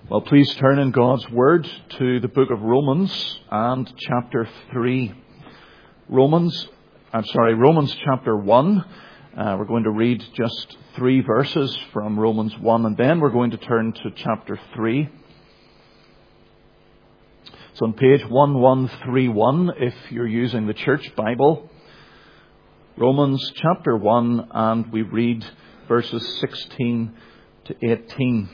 Well, please turn in God's Word to the book of Romans and chapter 3. Romans chapter 1. We're going to read just 3 verses from Romans 1, and then we're going to turn to chapter 3. It's on page 1131 if you're using the Church Bible. Romans chapter 1, and we read verses 16 to 18.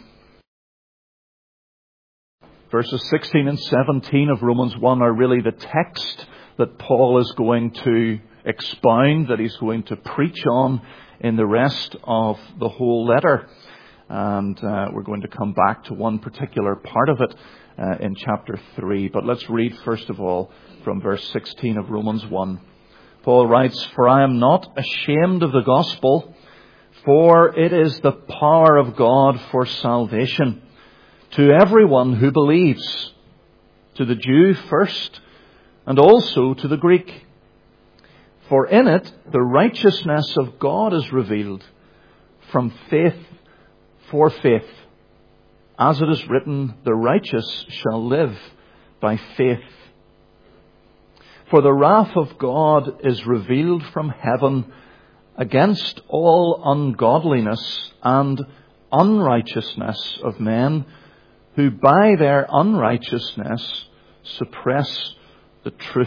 Verses 16 and 17 of Romans 1 are really the text that Paul is going to expound, that he's going to preach on in the rest of the whole letter. And we're going to come back to one particular part of it in chapter 3. But let's read first of all from verse 16 of Romans 1. Paul writes, "For I am not ashamed of the gospel, for it is the power of God for salvation to everyone who believes, to the Jew first, and also to the Greek. For in it the righteousness of God is revealed from faith for faith. As it is written, the righteous shall live by faith. For the wrath of God is revealed from heaven against all ungodliness and unrighteousness of men, who by their unrighteousness suppress the truth."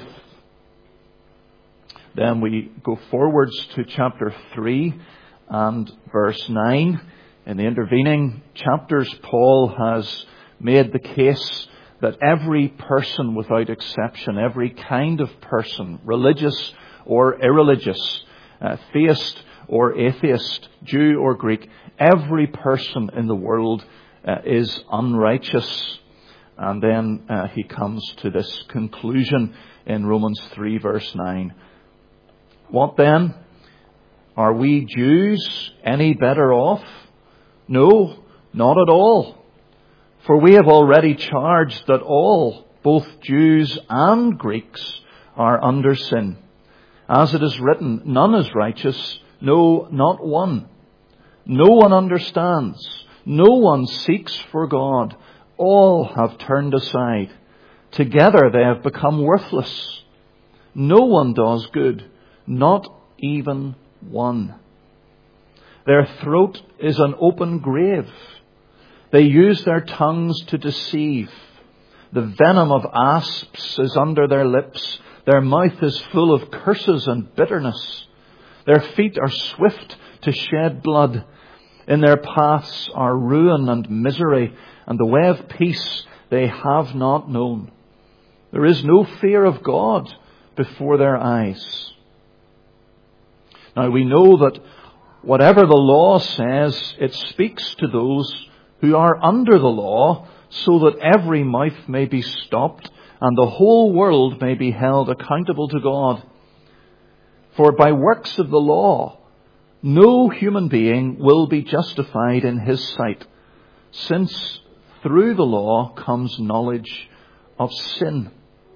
Then we go forwards to chapter 3 and verse 9. In the intervening chapters, Paul has made the case that every person without exception, every kind of person, religious or irreligious, theist or atheist, Jew or Greek, every person in the world is unrighteous. And then he comes to this conclusion in Romans 3 verse 9. What then? Are we Jews any better off? No, not at all. For we have already charged that all, both Jews and Greeks, are under sin. As it is written, none is righteous, no, not one. No one understands. No one seeks for God. All have turned aside. Together they have become worthless. No one does good, not even one. Their throat is an open grave. They use their tongues to deceive. The venom of asps is under their lips. Their mouth is full of curses and bitterness. Their feet are swift to shed blood. In their paths are ruin and misery, and the way of peace they have not known. There is no fear of God before their eyes. Now we know that whatever the law says, it speaks to those who are under the law, so that every mouth may be stopped and the whole world may be held accountable to God. For by works of the law, no human being will be justified in his sight, since through the law comes knowledge of sin.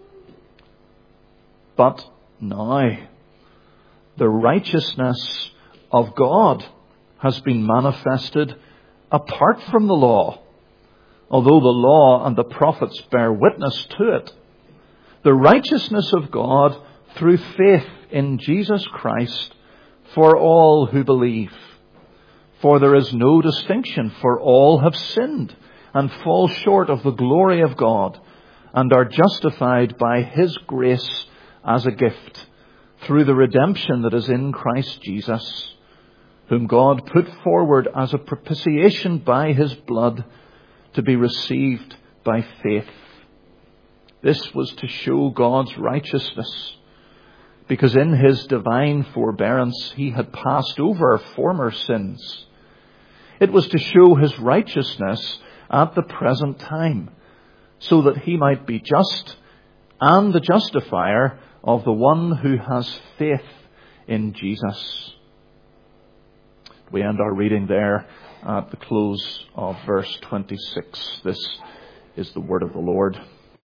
But now, the righteousness of God has been manifested apart from the law, although the law and the prophets bear witness to it. The righteousness of God through faith in Jesus Christ for all who believe. For there is no distinction, for all have sinned and fall short of the glory of God, and are justified by His grace as a gift, through the redemption that is in Christ Jesus, whom God put forward as a propitiation by His blood, to be received by faith. This was to show God's righteousness, because in His divine forbearance He had passed over former sins. It was to show His righteousness at the present time, so that He might be just and the justifier of the one who has faith in Jesus. We end our reading there at the close of verse 26. This is the word of the Lord.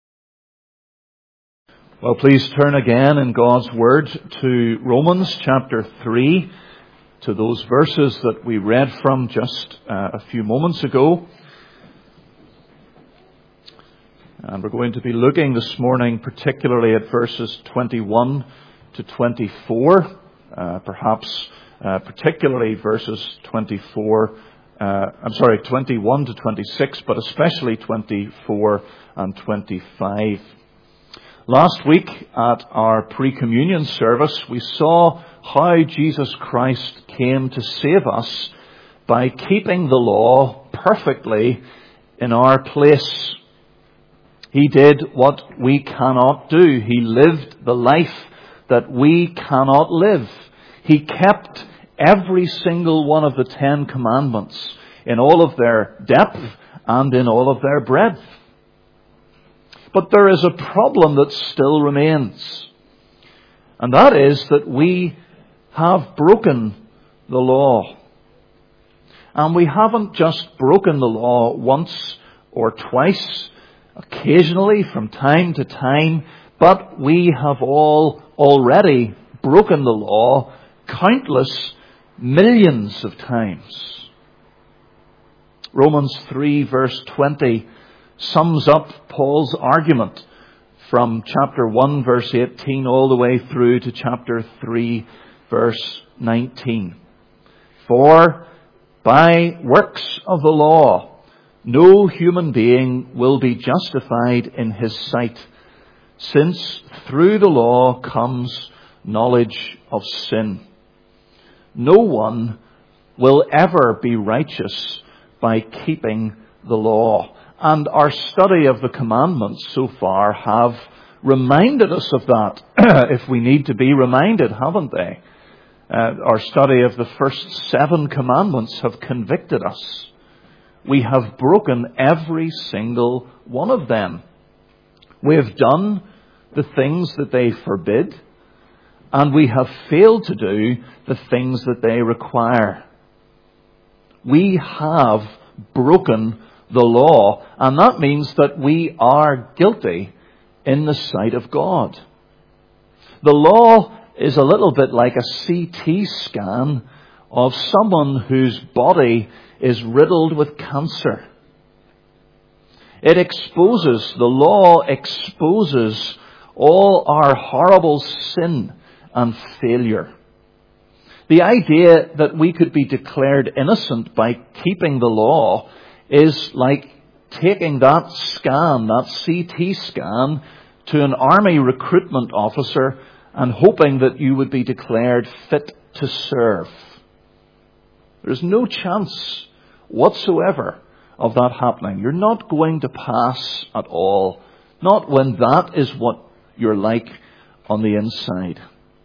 Well, please turn again in God's Word to Romans chapter 3, to those verses that we read from just a few moments ago. And we're going to be looking this morning particularly at verses 21 to 24, particularly verses 21 to 26, but especially 24 and 25. Last week at our pre-communion service, we saw how Jesus Christ came to save us by keeping the law perfectly in our place. He did what we cannot do. He lived the life that we cannot live. He kept every single one of the 10 commandments in all of their depth and in all of their breadth. But there is a problem that still remains. And that is that we have broken the law. And we haven't just broken the law once or twice, occasionally from time to time, but we have all already broken the law countless millions of times. Romans 3 verse 20 sums up Paul's argument from chapter 1 verse 18 all the way through to chapter 3 verse 19. For by works of the law, no human being will be justified in his sight, since through the law comes knowledge of sin. No one will ever be righteous by keeping the law. And our study of the commandments so far have reminded us of that, if we need to be reminded, haven't they? Our study of the first 7 commandments have convicted us. We have broken every single one of them. We have done the things that they forbid, and we have failed to do the things that they require. We have broken the law, and that means that we are guilty in the sight of God. The law is a little bit like a CT scan of someone whose body is riddled with cancer. The law exposes all our horrible sin and failure. The idea that we could be declared innocent by keeping the law is like taking that scan, that CT scan, to an army recruitment officer and hoping that you would be declared fit to serve. There's no chance whatsoever of that happening. You're not going to pass at all. Not when that is what you're like on the inside.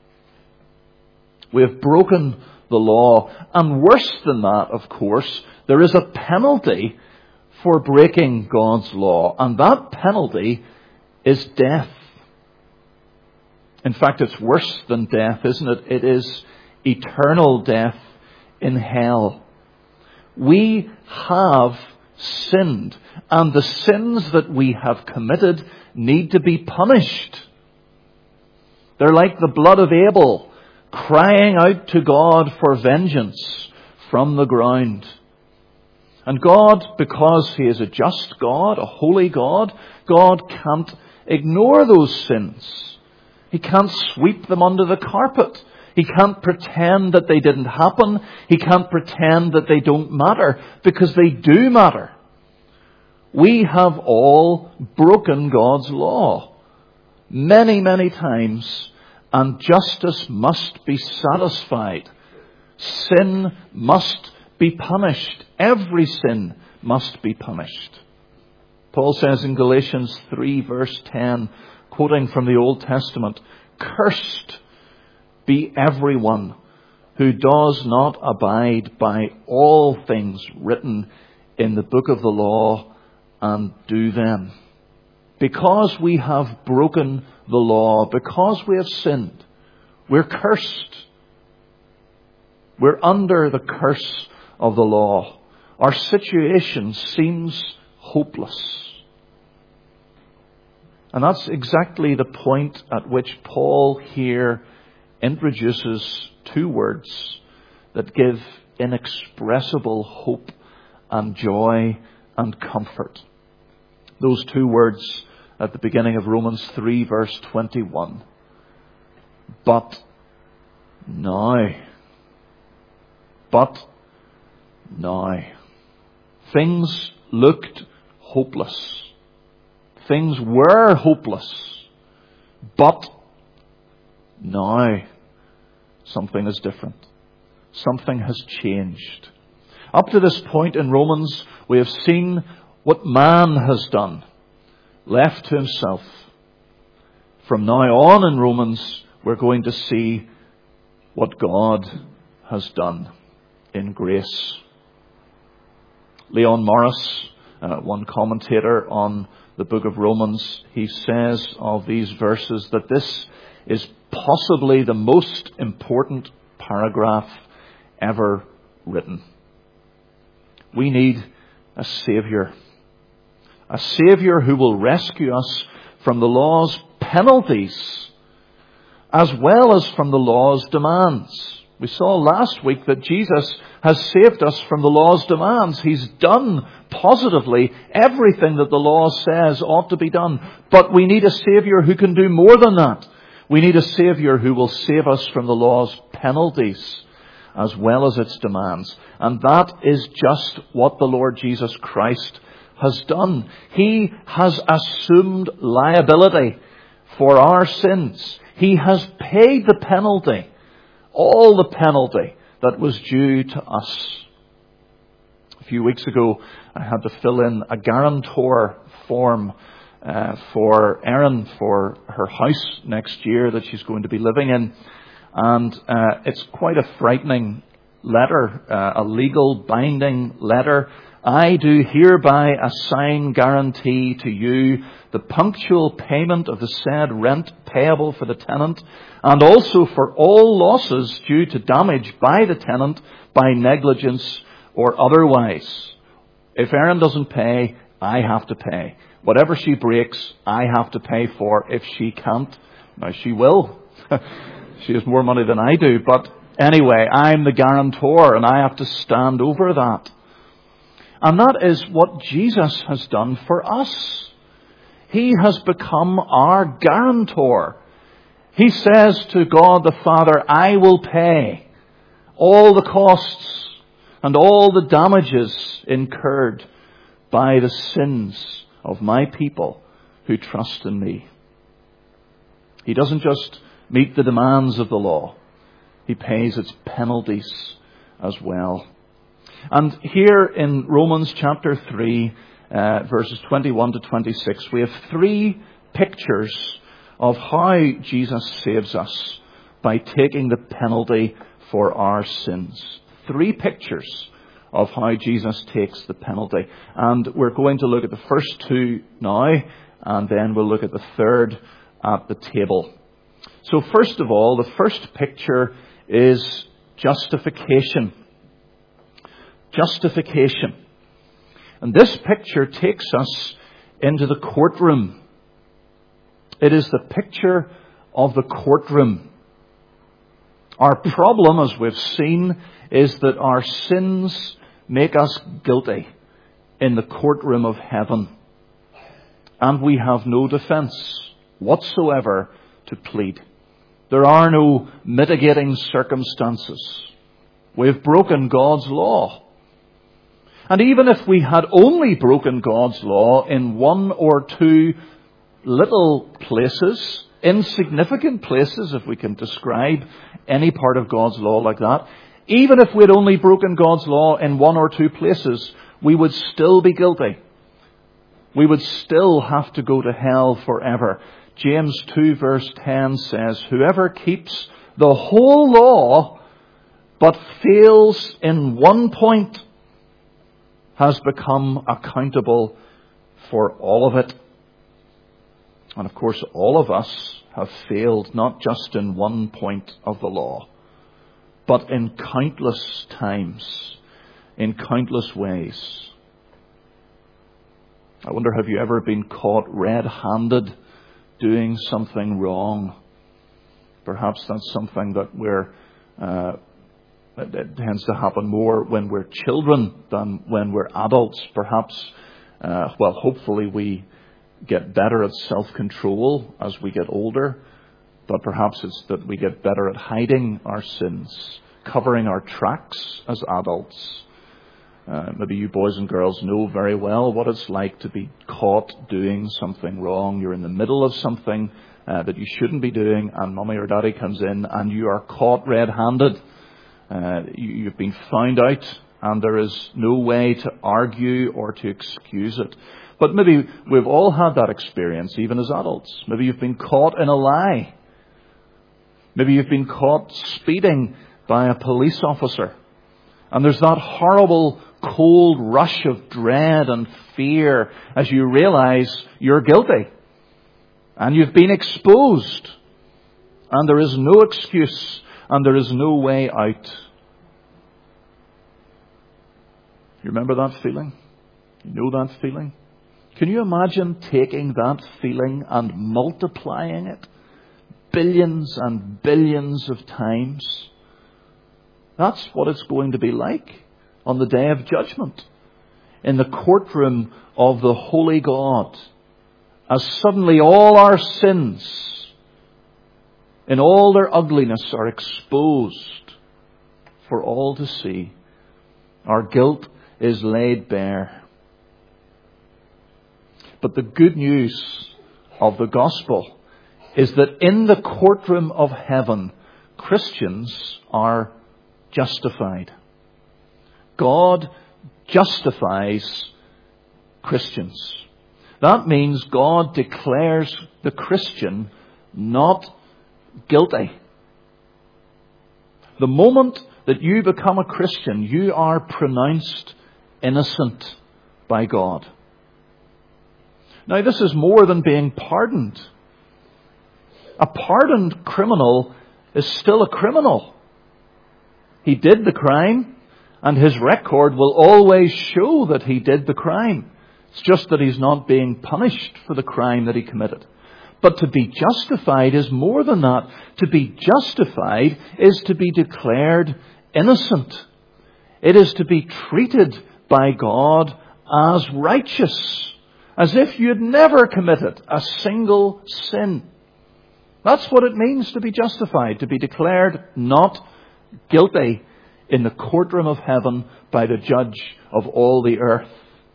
We have broken the law. And worse than that, of course, there is a penalty for breaking God's law. And that penalty is death. In fact, it's worse than death, isn't it? It is eternal death in hell. We have sinned, and the sins that we have committed need to be punished. They're like the blood of Abel, crying out to God for vengeance from the ground. And God, because He is a just God, a holy God, God can't ignore those sins. He can't sweep them under the carpet. He can't pretend that they didn't happen. He can't pretend that they don't matter, because they do matter. We have all broken God's law many, many times, and justice must be satisfied. Sin must be punished. Every sin must be punished. Paul says in Galatians 3 verse 10, quoting from the Old Testament, "Cursed be everyone who does not abide by all things written in the book of the law and do them." Because we have broken the law, because we have sinned, we're cursed. We're under the curse of the law. Our situation seems hopeless. And that's exactly the point at which Paul here introduces 2 words that give inexpressible hope and joy and comfort. Those two words at the beginning of Romans 3 verse 21. But now. But now. Things looked hopeless. Things were hopeless. But now something is different. Something has changed. Up to this point in Romans, we have seen what man has done, left to himself. From now on in Romans, we're going to see what God has done in grace. Leon Morris, one commentator on the book of Romans, he says of these verses that this is possibly the most important paragraph ever written. We need a Saviour. A Saviour who will rescue us from the law's penalties as well as from the law's demands. We saw last week that Jesus has saved us from the law's demands. He's done positively everything that the law says ought to be done. But we need a Saviour who can do more than that. We need a Saviour who will save us from the law's penalties as well as its demands. And that is just what the Lord Jesus Christ has done. He has assumed liability for our sins. He has paid the penalty, all the penalty that was due to us. A few weeks ago, I had to fill in a guarantor form for Erin for her house next year that she's going to be living in. And it's quite a frightening letter, a legal binding letter. I do hereby assign guarantee to you the punctual payment of the said rent payable for the tenant, and also for all losses due to damage by the tenant by negligence or otherwise. If Erin doesn't pay, I have to pay. Whatever she breaks, I have to pay for if she can't. Now she will. She has more money than I do. But anyway, I'm the guarantor and I have to stand over that. And that is what Jesus has done for us. He has become our guarantor. He says to God the Father, I will pay all the costs and all the damages incurred by the sins of my people who trust in me. He doesn't just meet the demands of the law. He pays its penalties as well. And here in Romans chapter 3, verses 21 to 26, we have three pictures of how Jesus saves us by taking the penalty for our sins. Three pictures of how Jesus takes the penalty. And we're going to look at the first two now, and then we'll look at the third at the table. So first of all, the first picture is justification. Justification. And this picture takes us into the courtroom. It is the picture of the courtroom. Our problem, as we've seen, is that our sins make us guilty in the courtroom of heaven. And we have no defense whatsoever to plead. There are no mitigating circumstances. We've broken God's law. And even if we had only broken God's law in one or two little places, insignificant places, if we can describe any part of God's law like that, even if we'd only broken God's law in one or two places, we would still be guilty. We would still have to go to hell forever. James 2 verse 10 says, whoever keeps the whole law but fails in one point has become accountable for all of it. And of course, all of us have failed not just in one point of the law, but in countless times, in countless ways. I wonder, have you ever been caught red-handed doing something wrong? Perhaps that's something that it tends to happen more when we're children than when we're adults. Perhaps hopefully we get better at self-control as we get older, but perhaps it's that we get better at hiding our sins, covering our tracks as adults. Maybe you boys and girls know very well what it's like to be caught doing something wrong. You're in the middle of something that you shouldn't be doing, and Mummy or Daddy comes in and you are caught red-handed. You've been found out, and there is no way to argue or to excuse it. But maybe we've all had that experience, even as adults. Maybe you've been caught in a lie. Maybe you've been caught speeding by a police officer. And there's that horrible cold rush of dread and fear as you realize you're guilty. And you've been exposed. And there is no excuse. And there is no way out. You remember that feeling? You know that feeling? Can you imagine taking that feeling and multiplying it billions and billions of times? That's what it's going to be like on the day of judgment, in the courtroom of the holy God, as suddenly all our sins in all their ugliness are exposed for all to see. Our guilt is laid bare. But the good news of the gospel is that in the courtroom of heaven, Christians are justified. God justifies Christians. That means God declares the Christian not guilty. The moment that you become a Christian, you are pronounced innocent by God. Now, this is more than being pardoned. A pardoned criminal is still a criminal. He did the crime, and his record will always show that he did the crime. It's just that he's not being punished for the crime that he committed. But to be justified is more than that. To be justified is to be declared innocent. It is to be treated by God as righteous, as if you'd never committed a single sin. That's what it means to be justified, to be declared not guilty in the courtroom of heaven by the judge of all the earth.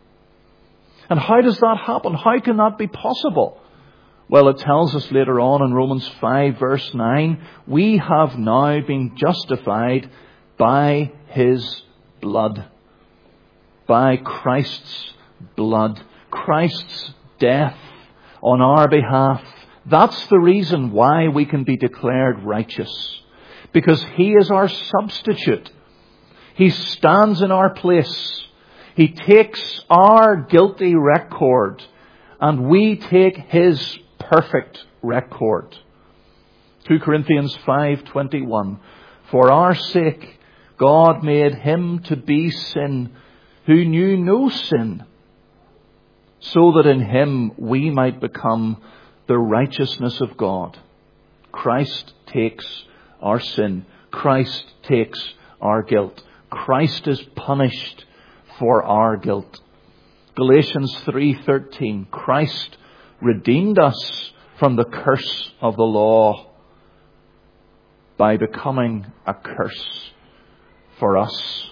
And how does that happen? How can that be possible? Well, it tells us later on in Romans 5 verse 9, we have now been justified by His blood. By Christ's blood. Christ's death on our behalf. That's the reason why we can be declared righteous. Because He is our substitute. He stands in our place. He takes our guilty record and we take His perfect record. 2 Corinthians 5:21. For our sake God made Him to be sin who knew no sin, so that in Him we might become the righteousness of God. Christ takes our sin. Christ takes our guilt. Christ is punished for our guilt. Galatians 3:13. Christ redeemed us from the curse of the law by becoming a curse for us.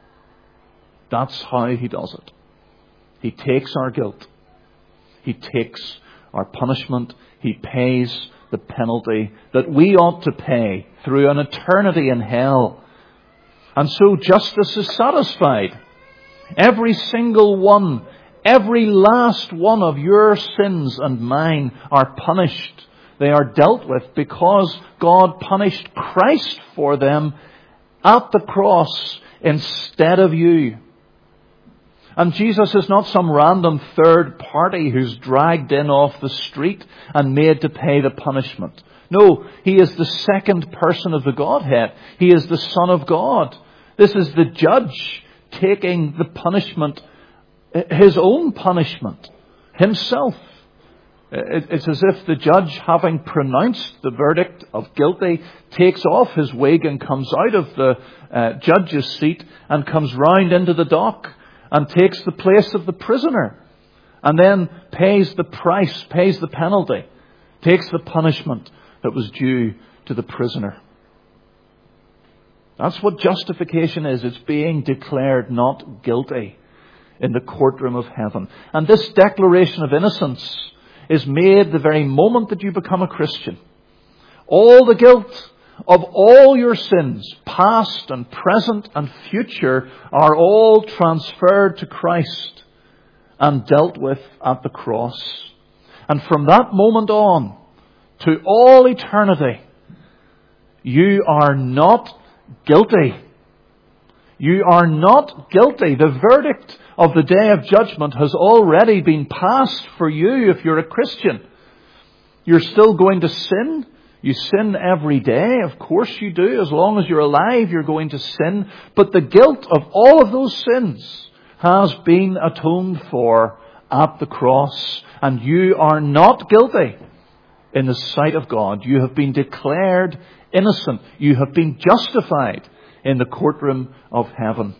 That's how He does it. He takes our guilt. He takes our punishment. He pays the penalty that we ought to pay through an eternity in hell. And so justice is satisfied. Every single one, every last one of your sins and mine are punished. They are dealt with because God punished Christ for them at the cross instead of you. And Jesus is not some random third party who's dragged in off the street and made to pay the punishment. No, He is the second person of the Godhead. He is the Son of God. This is the judge taking the punishment, His own punishment, Himself. It's as if the judge, having pronounced the verdict of guilty, takes off his wig and comes out of the judge's seat and comes round into the dock and takes the place of the prisoner. and then pays the price, pays the penalty, takes the punishment that was due to the prisoner. That's what justification is. It's being declared not guilty in the courtroom of heaven. And this declaration of innocence is made the very moment that you become a Christian. All the guilt of all your sins, past and present and future, are all transferred to Christ and dealt with at the cross. And from that moment on, to all eternity, you are not guilty. You are not guilty. The verdict of the day of judgment has already been passed for you if you're a Christian. You're still going to sin. You sin every day. Of course you do. As long as you're alive, you're going to sin. But the guilt of all of those sins has been atoned for at the cross. And you are not guilty in the sight of God. You have been declared innocent. You have been justified in the courtroom of heaven.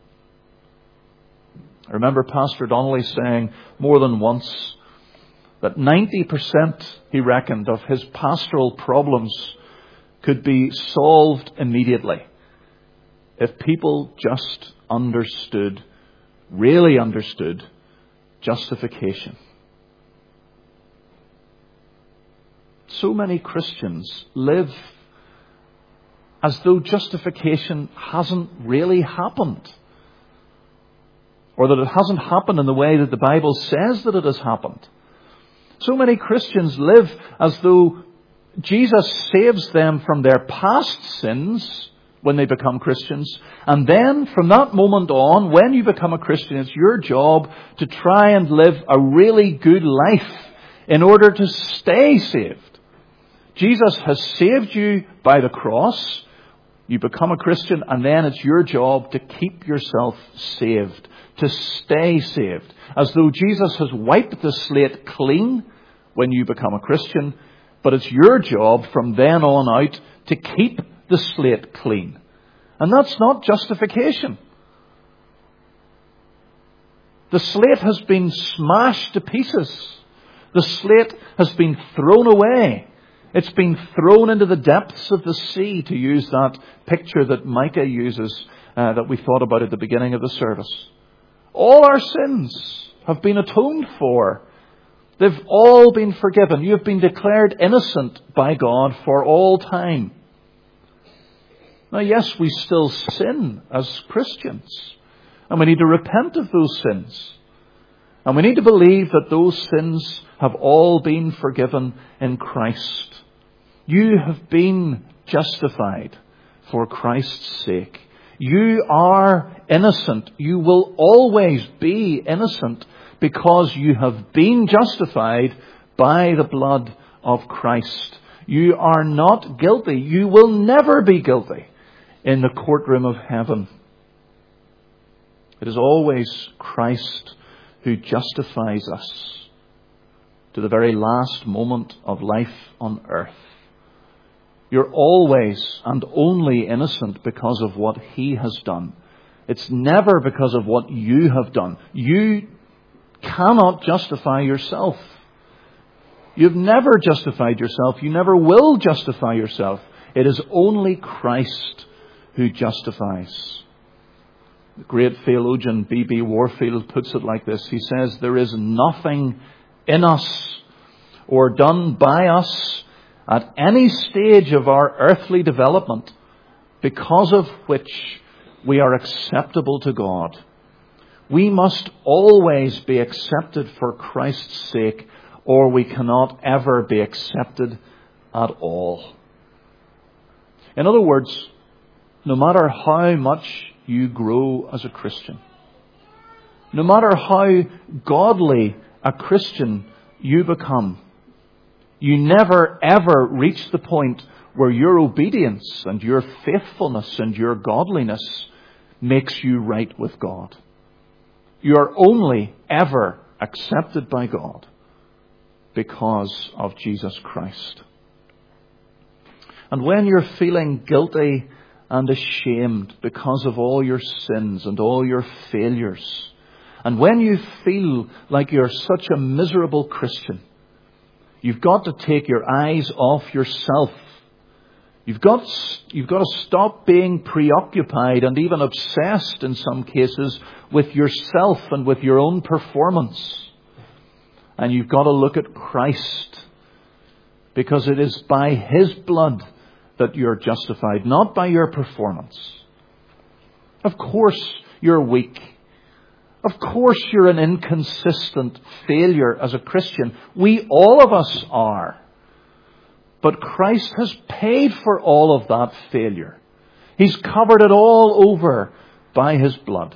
I remember Pastor Donnelly saying more than once that 90%, he reckoned, of his pastoral problems could be solved immediately if people just understood, really understood, justification. So many Christians live as though justification hasn't really happened, or that it hasn't happened in the way that the Bible says that it has happened. So many Christians live as though Jesus saves them from their past sins when they become Christians, and then from that moment on, when you become a Christian, it's your job to try and live a really good life in order to stay saved. Jesus has saved you by the cross. You become a Christian, and then it's your job to keep yourself saved, to stay saved. As though Jesus has wiped the slate clean when you become a Christian, but it's your job from then on out to keep the slate clean. And that's not justification. The slate has been smashed to pieces. The slate has been thrown away. It's been thrown into the depths of the sea, to use that picture that Micah uses, that we thought about at the beginning of the service. All our sins have been atoned for. They've all been forgiven. You have been declared innocent by God for all time. Now, yes, we still sin as Christians, and we need to repent of those sins. And we need to believe that those sins have all been forgiven in Christ. You have been justified for Christ's sake. You are innocent. You will always be innocent because you have been justified by the blood of Christ. You are not guilty. You will never be guilty in the courtroom of heaven. It is always Christ who justifies us to the very last moment of life on earth. You're always and only innocent because of what He has done. It's never because of what you have done. You cannot justify yourself. You've never justified yourself. You never will justify yourself. It is only Christ who justifies. The great theologian B.B. Warfield puts it like this. He says, "There is nothing in us or done by us at any stage of our earthly development because of which we are acceptable to God. We must always be accepted for Christ's sake, or we cannot ever be accepted at all." In other words, no matter how much you grow as a Christian, no matter how godly a Christian you become, you never ever reach the point where your obedience and your faithfulness and your godliness makes you right with God. You are only ever accepted by God because of Jesus Christ. And when you're feeling guilty and ashamed because of all your sins and all your failures, And when you feel like you're such a miserable Christian, you've got to take your eyes off yourself. You've got to stop being preoccupied and even obsessed in some cases with yourself and with your own performance. And you've got to look at Christ, because it is by His blood that you're justified, not by your performance. Of course you're weak. Of course you're an inconsistent failure as a Christian. We, all of us, are. But Christ has paid for all of that failure. He's covered it all over by His blood.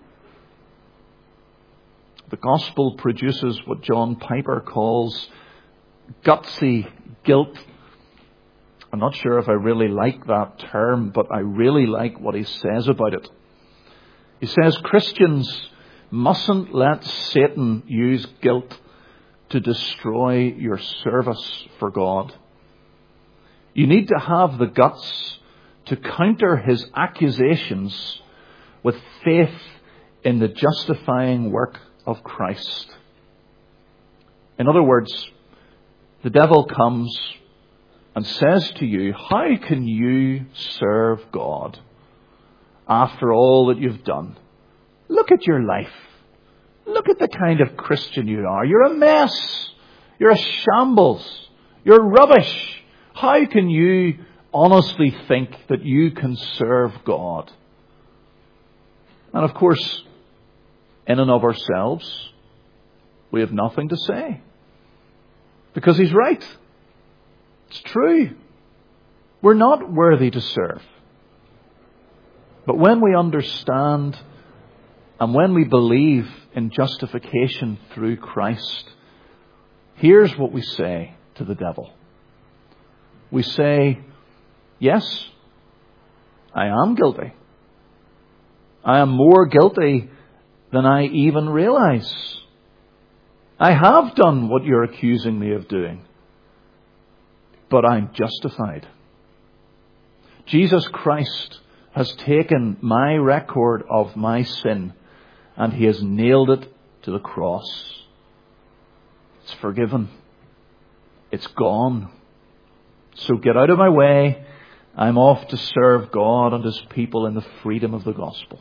The gospel produces what John Piper calls gutsy guilt. I'm not sure if I really like that term, but I really like what he says about it. He says Christians mustn't let Satan use guilt to destroy your service for God. You need to have the guts to counter his accusations with faith in the justifying work of Christ. In other words, the devil comes and says to you, how can you serve God after all that you've done? Look at your life. Look at the kind of Christian you are. You're a mess. You're a shambles. You're rubbish. How can you honestly think that you can serve God? And of course, in and of ourselves, we have nothing to say. Because he's right. It's true. We're not worthy to serve. But when we understand and when we believe in justification through Christ, here's what we say to the devil. We say, yes, I am guilty. I am more guilty than I even realize. I have done what you're accusing me of doing. But I'm justified. Jesus Christ has taken my record of my sin and he has nailed it to the cross. It's forgiven. It's gone. So get out of my way. I'm off to serve God and His people in the freedom of the gospel.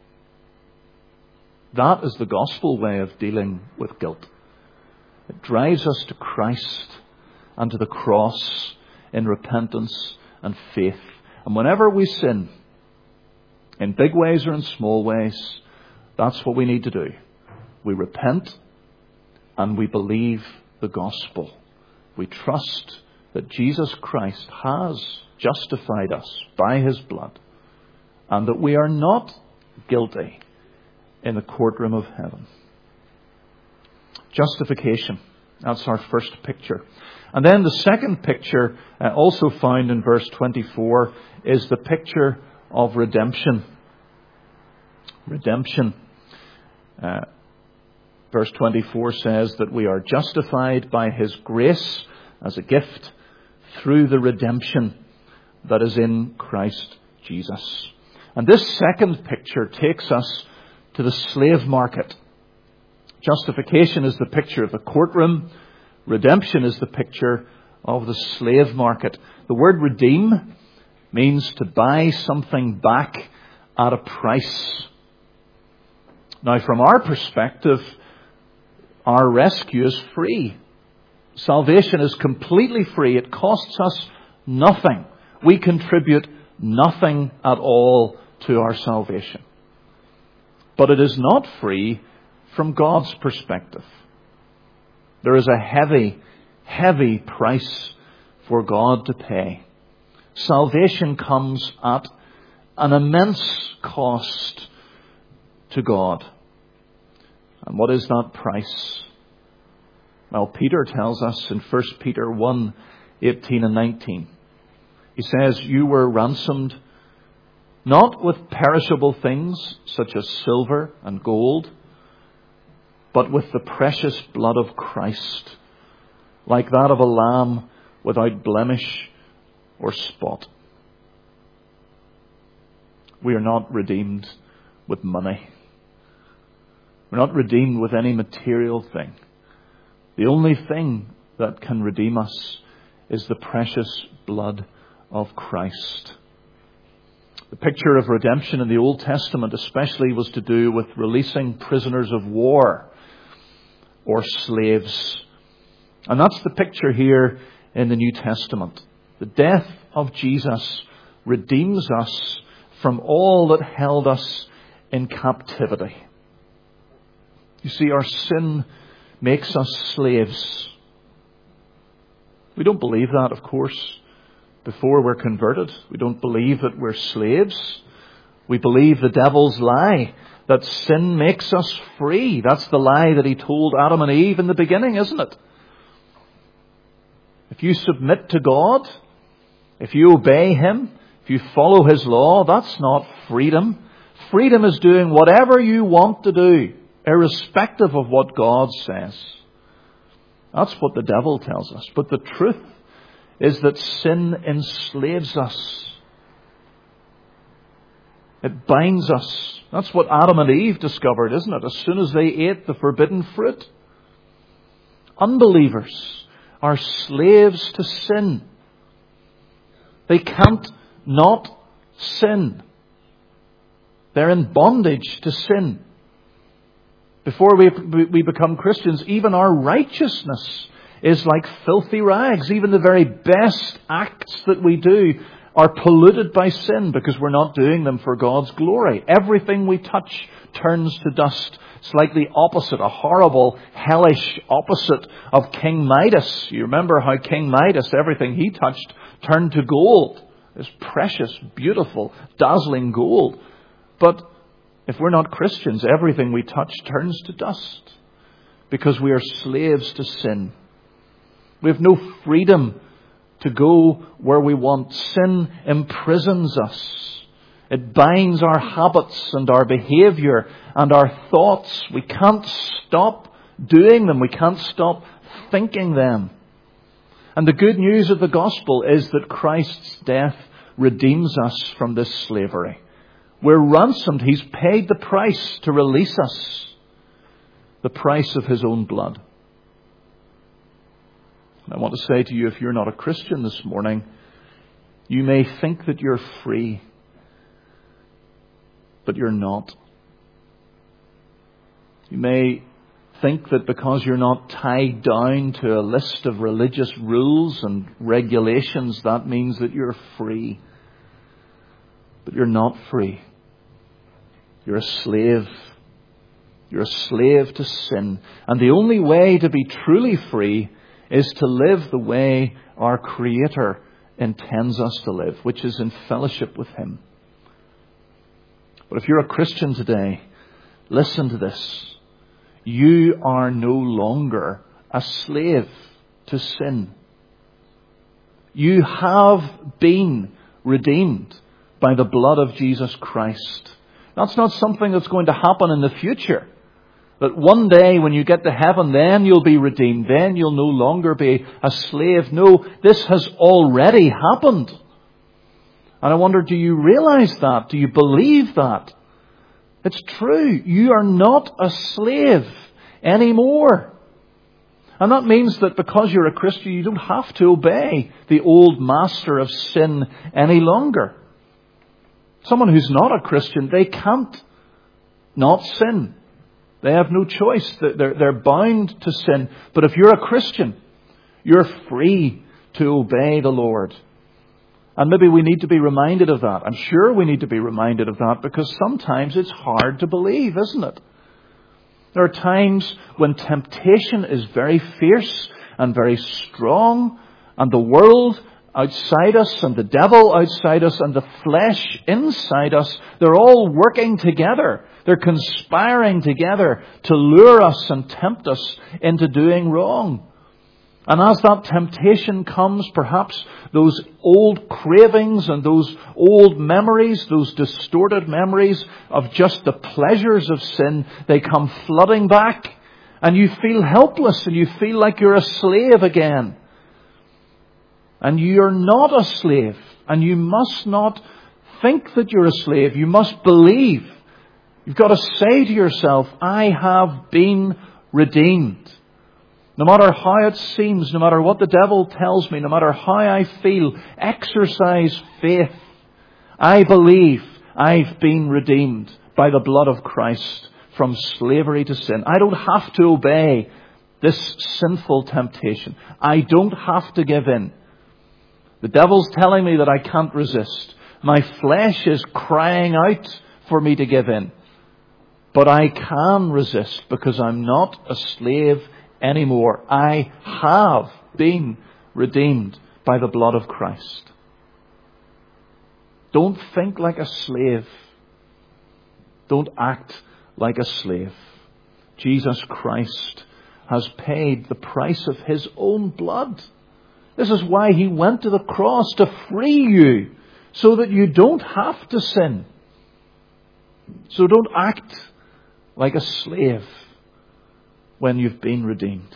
That is the gospel way of dealing with guilt. It drives us to Christ and to the cross in repentance and faith. And whenever we sin, in big ways or in small ways, that's what we need to do. We repent and we believe the gospel. We trust that Jesus Christ has justified us by His blood and that we are not guilty in the courtroom of heaven. Justification. That's our first picture. And then the second picture, also found in verse 24, is the picture of redemption. Redemption. Verse 24 says that we are justified by His grace as a gift through the redemption that is in Christ Jesus. And this second picture takes us to the slave market. Justification is the picture of the courtroom. Redemption is the picture of the slave market. The word redeem means to buy something back at a price. Now, from our perspective, our rescue is free. Salvation is completely free. It costs us nothing. We contribute nothing at all to our salvation. But it is not free from God's perspective. There is a heavy, heavy price for God to pay. Salvation comes at an immense cost to God. And what is that price? Well, Peter tells us in 1 Peter 1, 18 and 19. He says, you were ransomed not with perishable things such as silver and gold, but with the precious blood of Christ, like that of a lamb without blemish or spot. We are not redeemed with money. We're not redeemed with any material thing. The only thing that can redeem us is the precious blood of Christ. The picture of redemption in the Old Testament especially was to do with releasing prisoners of war or slaves. And that's the picture here in the New Testament. The death of Jesus redeems us from all that held us in captivity. You see, our sin makes us slaves. We don't believe that, of course, before we're converted. We don't believe that we're slaves. We believe the devil's lie, that sin makes us free. That's the lie that he told Adam and Eve in the beginning, isn't it? If you submit to God, if you obey Him, if you follow His law, that's not freedom. Freedom is doing whatever you want to do, irrespective of what God says. That's what the devil tells us. But the truth is that sin enslaves us. It binds us. That's what Adam and Eve discovered, isn't it? As soon as they ate the forbidden fruit. Unbelievers are slaves to sin. They can't not sin. They're in bondage to sin. Before we become Christians, even our righteousness is like filthy rags. Even the very best acts that we do are polluted by sin because we're not doing them for God's glory. Everything we touch turns to dust. It's like the opposite, a horrible, hellish opposite of King Midas. You remember how King Midas, everything he touched turned to gold. This precious, beautiful, dazzling gold. But if we're not Christians, everything we touch turns to dust because we are slaves to sin. We have no freedom to go where we want. Sin imprisons us. It binds our habits and our behavior and our thoughts. We can't stop doing them. We can't stop thinking them. And the good news of the gospel is that Christ's death redeems us from this slavery. We're ransomed. He's paid the price to release us. The price of His own blood. I want to say to you, if you're not a Christian this morning, you may think that you're free, but you're not. You may think that because you're not tied down to a list of religious rules and regulations, that means that you're free. But you're not free. You're a slave. You're a slave to sin. And the only way to be truly free is to live the way our Creator intends us to live, which is in fellowship with Him. But if you're a Christian today, listen to this. You are no longer a slave to sin. You have been redeemed by the blood of Jesus Christ. That's not something that's going to happen in the future. That one day when you get to heaven, then you'll be redeemed. Then you'll no longer be a slave. No, this has already happened. And I wonder, do you realize that? Do you believe that? It's true. You are not a slave anymore. And that means that because you're a Christian, you don't have to obey the old master of sin any longer. Someone who's not a Christian, they can't not sin. They have no choice. They're bound to sin. But if you're a Christian, you're free to obey the Lord. And maybe we need to be reminded of that. I'm sure we need to be reminded of that because sometimes it's hard to believe, isn't it? There are times when temptation is very fierce and very strong, and the world outside us and the devil outside us and the flesh inside us, they're all working together. They're conspiring together to lure us and tempt us into doing wrong. And as that temptation comes, perhaps those old cravings and those old memories, those distorted memories of just the pleasures of sin, they come flooding back. And you feel helpless and you feel like you're a slave again. And you're not a slave. And you must not think that you're a slave. You must believe You've got to say to yourself, I have been redeemed. No matter how it seems, no matter what the devil tells me, no matter how I feel, exercise faith. I believe I've been redeemed by the blood of Christ from slavery to sin. I don't have to obey this sinful temptation. I don't have to give in. The devil's telling me that I can't resist. My flesh is crying out for me to give in. But I can resist because I'm not a slave anymore. I have been redeemed by the blood of Christ. Don't think like a slave. Don't act like a slave. Jesus Christ has paid the price of his own blood. This is why he went to the cross, to free you, so that you don't have to sin. So don't act like a slave when you've been redeemed.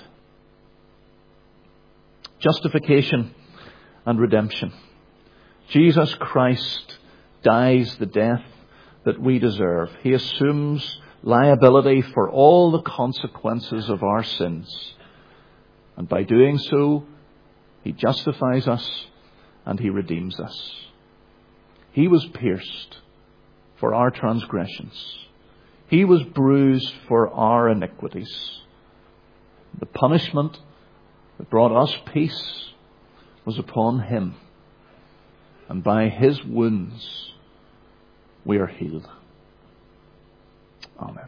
Justification and redemption. Jesus Christ dies the death that we deserve. He assumes liability for all the consequences of our sins. And by doing so, he justifies us and he redeems us. He was pierced for our transgressions. He was bruised for our iniquities. The punishment that brought us peace was upon him. And by his wounds we are healed. Amen.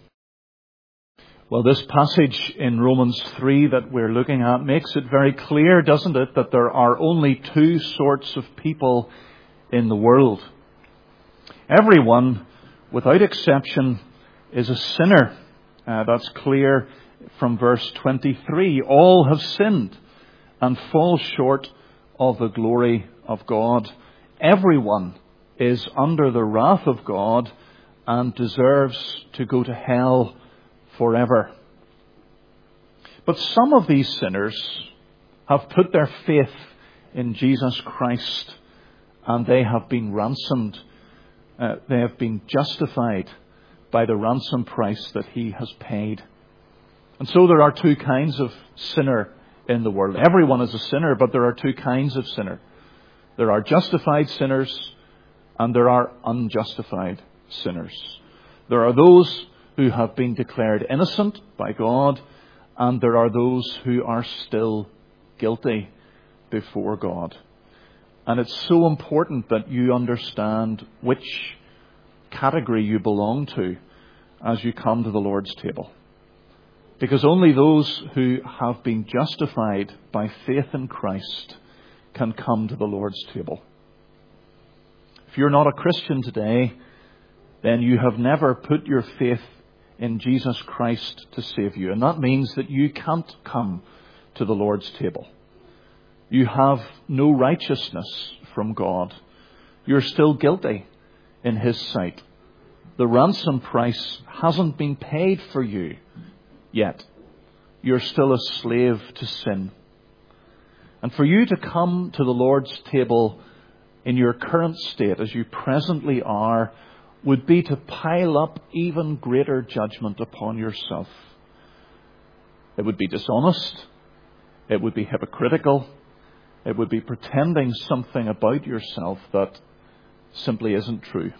Well, this passage in Romans 3 that we're looking at makes it very clear, doesn't it, that there are only two sorts of people in the world. Everyone, without exception, is a sinner. That's clear from verse 23. All have sinned and fall short of the glory of God. Everyone is under the wrath of God and deserves to go to hell forever. But some of these sinners have put their faith in Jesus Christ and they have been ransomed. They have been justified by the ransom price that he has paid. And so there are two kinds of sinner in the world. Everyone is a sinner, but there are two kinds of sinner. There are justified sinners and there are unjustified sinners. There are those who have been declared innocent by God, and there are those who are still guilty before God. And it's so important that you understand which category you belong to as you come to the Lord's table. Because only those who have been justified by faith in Christ can come to the Lord's table. If you're not a Christian today, then you have never put your faith in Jesus Christ to save you. And that means that you can't come to the Lord's table. You have no righteousness from God. You're still guilty in his sight. The ransom price hasn't been paid for you yet. You're still a slave to sin. And for you to come to the Lord's table in your current state, as you presently are, would be to pile up even greater judgment upon yourself. It would be dishonest. It would be hypocritical. It would be pretending something about yourself that simply isn't true.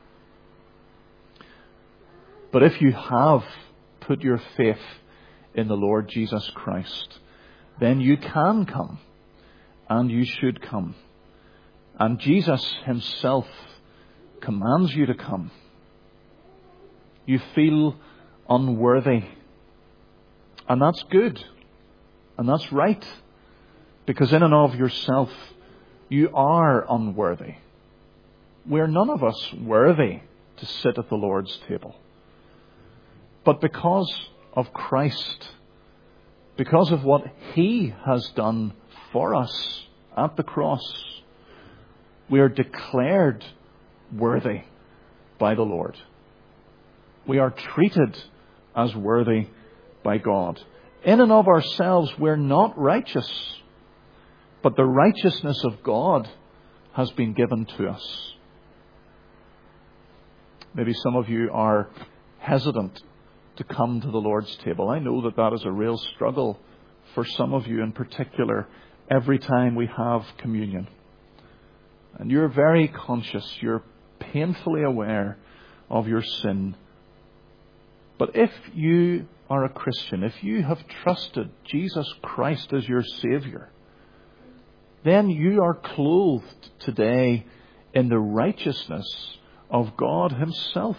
But if you have put your faith in the Lord Jesus Christ, then you can come, and you should come. And Jesus himself commands you to come. You feel unworthy. And that's good. And that's right. Because in and of yourself, you are unworthy. We're none of us worthy to sit at the Lord's table. But because of Christ, because of what he has done for us at the cross, we are declared worthy by the Lord. We are treated as worthy by God. In and of ourselves, we're not righteous, but the righteousness of God has been given to us. Maybe some of you are hesitant to come to the Lord's table. I know that that is a real struggle for some of you in particular every time we have communion. And you're very conscious, you're painfully aware of your sin. But if you are a Christian, if you have trusted Jesus Christ as your Saviour, then you are clothed today in the righteousness of God Himself.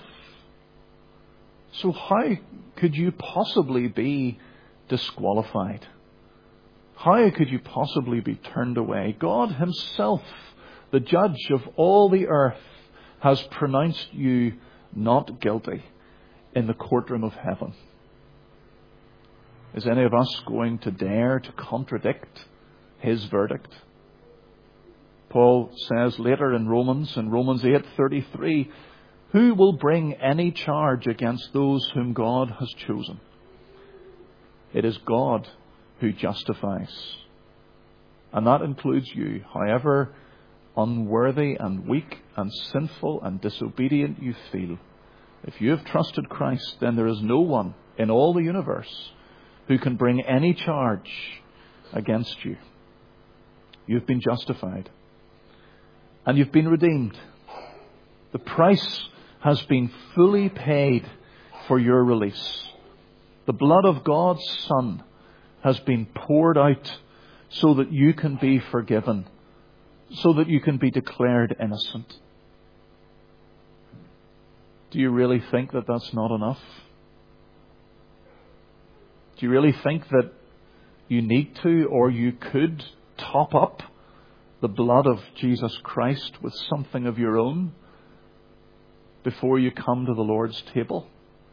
So how could you possibly be disqualified? How could you possibly be turned away? God Himself, the judge of all the earth, has pronounced you not guilty in the courtroom of heaven. Is any of us going to dare to contradict His verdict? Paul says later in Romans 8:33, who will bring any charge against those whom God has chosen? It is God who justifies. And that includes you, however unworthy and weak and sinful and disobedient you feel. If you have trusted Christ, then there is no one in all the universe who can bring any charge against you. You've been justified. And you've been redeemed. The price has been fully paid for your release. The blood of God's Son has been poured out so that you can be forgiven, so that you can be declared innocent. Do you really think that that's not enough? Do you really think that you need to or you could top up the blood of Jesus Christ with something of your own before you come to the Lord's table?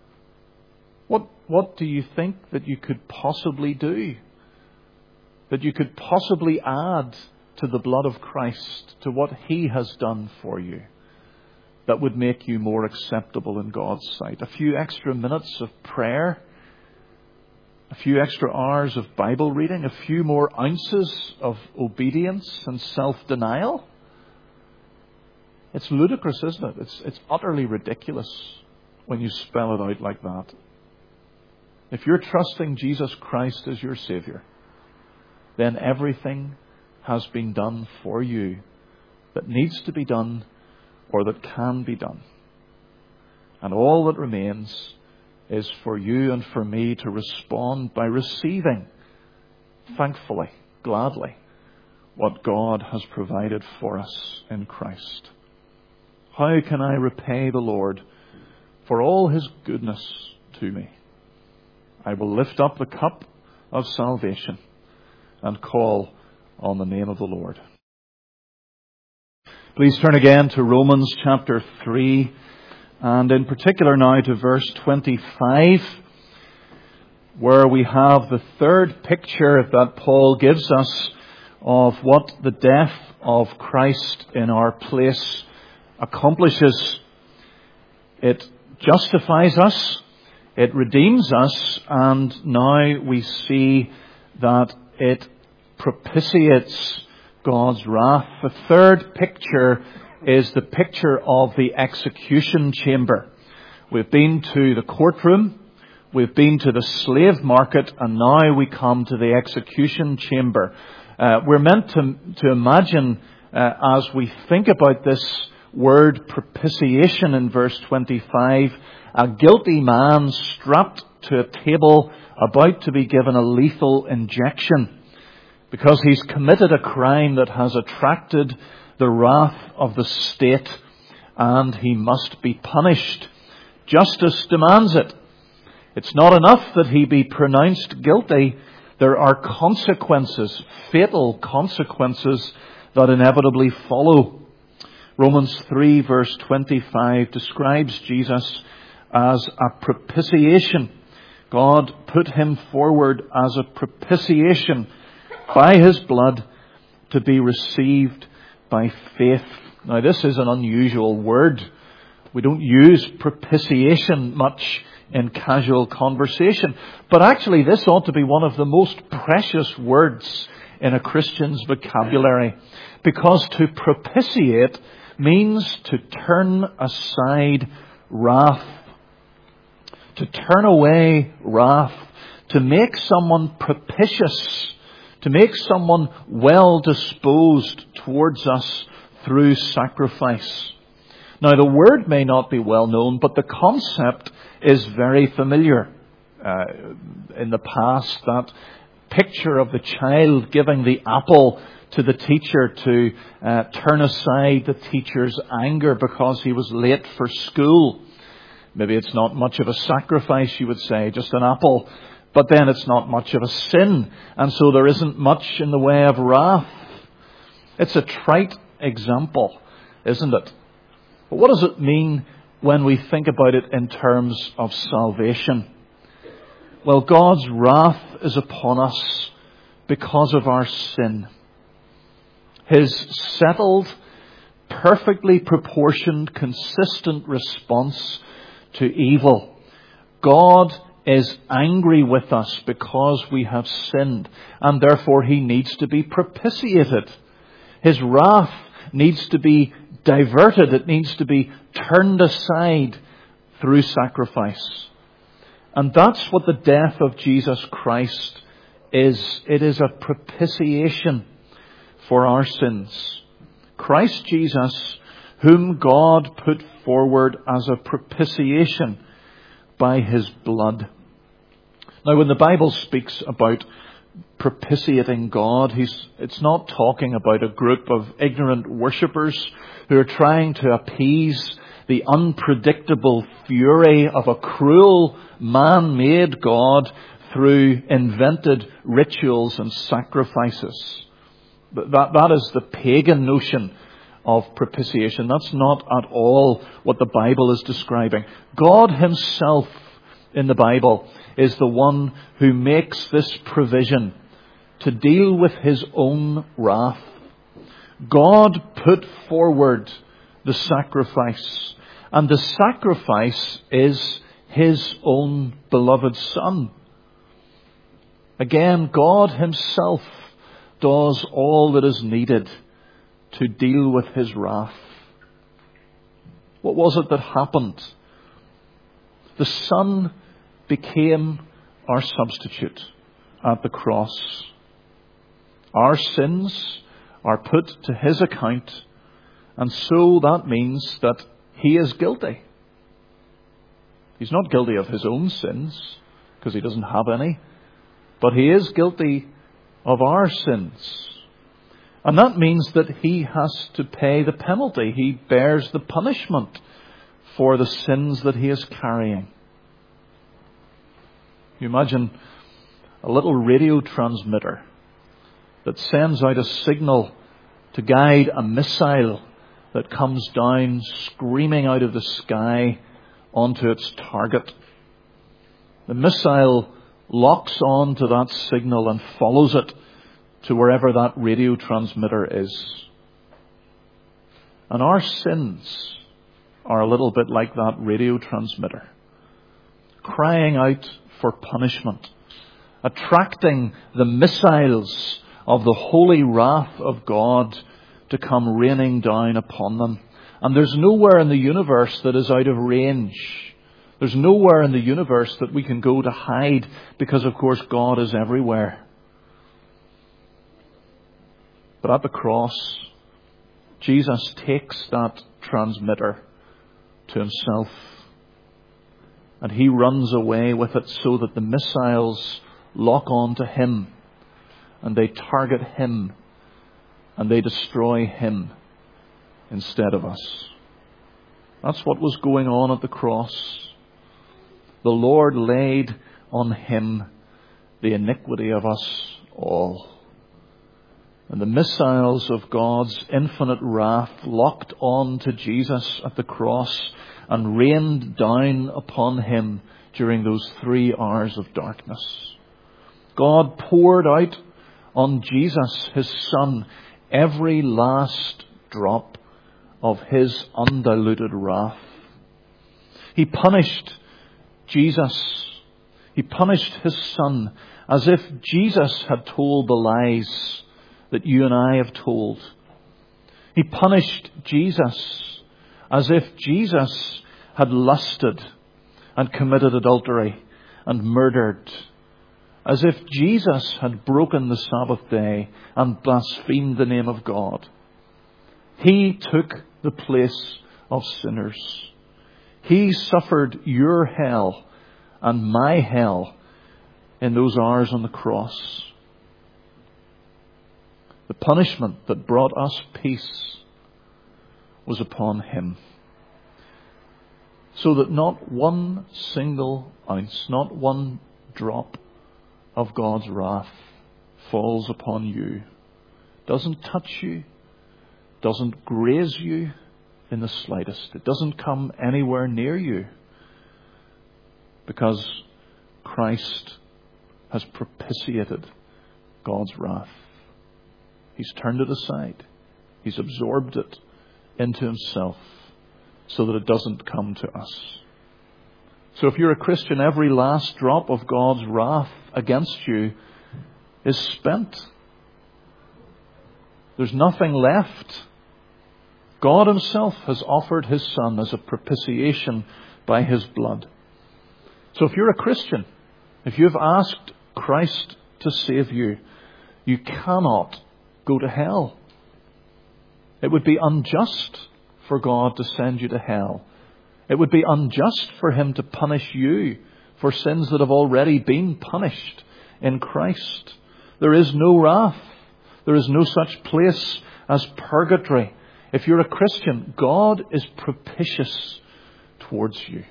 What do you think that you could possibly do? That you could possibly add to the blood of Christ, to what He has done for you, that would make you more acceptable in God's sight? A few extra minutes of prayer, a few extra hours of Bible reading, a few more ounces of obedience and self-denial? It's ludicrous, isn't it? It's utterly ridiculous when you spell it out like that. If you're trusting Jesus Christ as your Saviour, then everything has been done for you that needs to be done or that can be done. And all that remains is for you and for me to respond by receiving, thankfully, gladly, what God has provided for us in Christ. How can I repay the Lord for all His goodness to me? I will lift up the cup of salvation and call on the name of the Lord. Please turn again to Romans chapter 3, and in particular now to verse 25, where we have the third picture that Paul gives us of what the death of Christ in our place accomplishes. It justifies us, it redeems us, and now we see that it propitiates God's wrath. The third picture is the picture of the execution chamber. We've been to the courtroom, we've been to the slave market, and now we come to the execution chamber. We're meant to imagine, as we think about this word propitiation in verse 25, a guilty man strapped to a table about to be given a lethal injection because he's committed a crime that has attracted the wrath of the state, and he must be punished. Justice demands it. It's not enough that he be pronounced guilty. There are consequences, fatal consequences, that inevitably follow. Romans 3 verse 25 describes Jesus as a propitiation. God put Him forward as a propitiation by His blood to be received by faith. Now, this is an unusual word. We don't use propitiation much in casual conversation. But actually, this ought to be one of the most precious words in a Christian's vocabulary. Because to propitiate means to turn aside wrath. To turn away wrath. To make someone propitious. To make someone well disposed towards us through sacrifice. Now, the word may not be well known, but the concept is very familiar. In the past, that picture of the child giving the apple to the teacher to turn aside the teacher's anger because he was late for school. Maybe it's not much of a sacrifice, you would say, just an apple. But then it's not much of a sin, and so there isn't much in the way of wrath. It's a trite example, isn't it? But what does it mean when we think about it in terms of salvation? Well, God's wrath is upon us because of our sin. His settled, perfectly proportioned, consistent response to evil. God is angry with us because we have sinned, and therefore He needs to be propitiated. His wrath needs to be diverted. It needs to be turned aside through sacrifice. And that's what the death of Jesus Christ is. It is a propitiation for our sins. Christ Jesus, whom God put forward as a propitiation by His blood. Now, when the Bible speaks about propitiating God, it's not talking about a group of ignorant worshippers who are trying to appease the unpredictable fury of a cruel man-made God through invented rituals and sacrifices. That is the pagan notion of propitiation. That's not at all what the Bible is describing. God Himself in the Bible is the one who makes this provision to deal with His own wrath. God put forward the sacrifice, and the sacrifice is His own beloved Son. Again, God Himself does all that is needed to deal with His wrath. What was it that happened? The Son became our substitute at the cross. Our sins are put to His account, and so that means that He is guilty. He's not guilty of His own sins, because He doesn't have any, but He is guilty of our sins. And that means that He has to pay the penalty. He bears the punishment for the sins that He is carrying. You imagine a little radio transmitter that sends out a signal to guide a missile that comes down screaming out of the sky onto its target. The missile locks on to that signal and follows it to wherever that radio transmitter is. And our sins are a little bit like that radio transmitter, crying out for punishment, attracting the missiles of the holy wrath of God to come raining down upon them. And there's nowhere in the universe that is out of range. There's nowhere in the universe that we can go to hide, because of course God is everywhere. But at the cross, Jesus takes that transmitter to Himself, and He runs away with it so that the missiles lock on to Him, and they target Him, and they destroy Him instead of us. That's what was going on at the cross. The Lord laid on Him the iniquity of us all. And the missiles of God's infinite wrath locked on to Jesus at the cross and rained down upon Him during those 3 hours of darkness. God poured out on Jesus, His Son, every last drop of His undiluted wrath. He punished Jesus. He punished His Son as if Jesus had told the lies that you and I have told. He punished Jesus as if Jesus had lusted and committed adultery and murdered, as if Jesus had broken the Sabbath day and blasphemed the name of God. He took the place of sinners. He suffered your hell and my hell in those hours on the cross. The punishment that brought us peace was upon him, so that not one single ounce, not one drop of God's wrath falls upon you, doesn't touch you, doesn't graze you in the slightest. It doesn't come anywhere near you, because Christ has propitiated God's wrath. He's turned it aside. He's absorbed it into himself so that it doesn't come to us. So if you're a Christian, every last drop of God's wrath against you is spent. There's nothing left. God himself has offered his Son as a propitiation by his blood. So if you're a Christian, if you've asked Christ to save you, you cannot go to hell. It would be unjust for God to send you to hell. It would be unjust for him to punish you for sins that have already been punished in Christ. There is no wrath. There is no such place as purgatory. If you're a Christian, God is propitious towards you.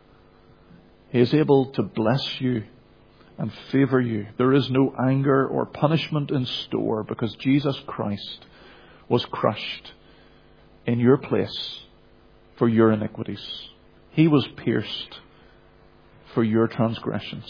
He is able to bless you and favour you. There is no anger or punishment in store, because Jesus Christ was crushed in your place for your iniquities. He was pierced for your transgressions.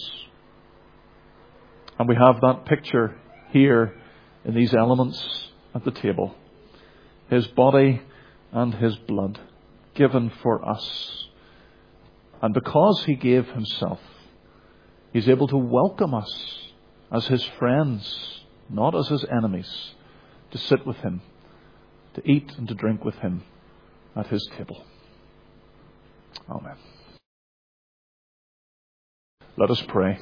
And we have that picture here in these elements at the table. His body and his blood given for us. And because he gave himself, he's able to welcome us as his friends, not as his enemies, to sit with him, to eat and to drink with him at his table. Amen. Let us pray.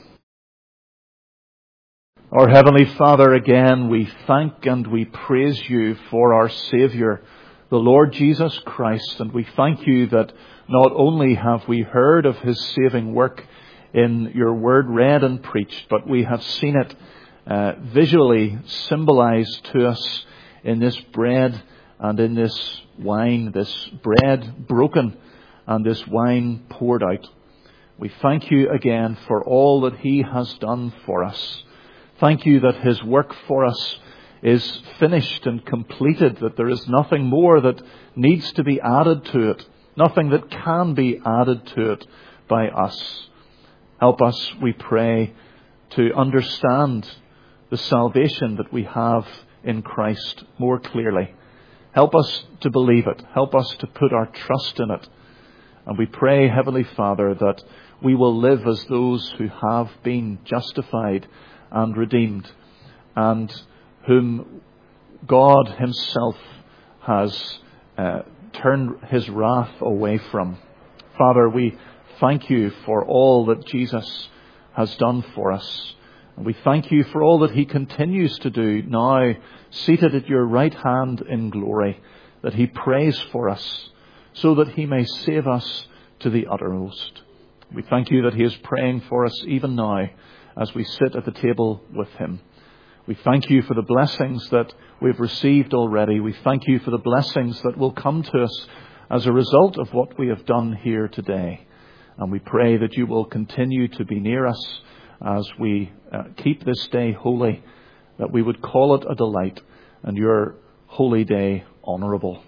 Our Heavenly Father, again we thank and we praise you for our Saviour, the Lord Jesus Christ. And we thank you that not only have we heard of his saving work in your word read and preached, but we have seen it visually symbolized to us in this bread and in this wine, this bread broken and this wine poured out. We thank you again for all that he has done for us. Thank you that his work for us is finished and completed, that there is nothing more that needs to be added to it, nothing that can be added to it by us. Help us, we pray, to understand the salvation that we have in Christ more clearly. Help us to believe it. Help us to put our trust in it. And we pray, Heavenly Father, that we will live as those who have been justified and redeemed, and whom God himself has turned his wrath away from. Father, we thank you for all that Jesus has done for us. And we thank you for all that he continues to do now, seated at your right hand in glory, that he prays for us so that he may save us to the uttermost. We thank you that he is praying for us even now as we sit at the table with him. We thank you for the blessings that we've received already. We thank you for the blessings that will come to us as a result of what we have done here today. And we pray that you will continue to be near us as we keep this day holy, that we would call it a delight and your holy day honourable.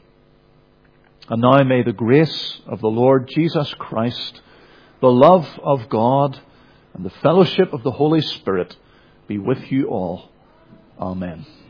And now may the grace of the Lord Jesus Christ, the love of God, and the fellowship of the Holy Spirit be with you all. Amen.